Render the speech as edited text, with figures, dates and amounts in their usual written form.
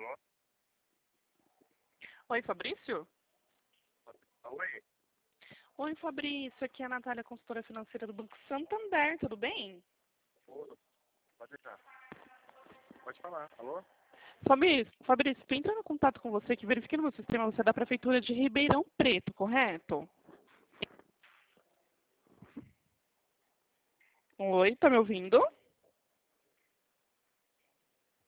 Alô? Oi, Fabrício? Oi? Oi, Fabrício. Aqui é a Natália, consultora financeira do Banco Santander. Tudo bem? Tudo. Pode deixar. Pode falar. Alô? Fabrício, tô entrando em contato com você que verifiquei no meu sistema, você é da Prefeitura de Ribeirão Preto, correto? Oi, tá me ouvindo?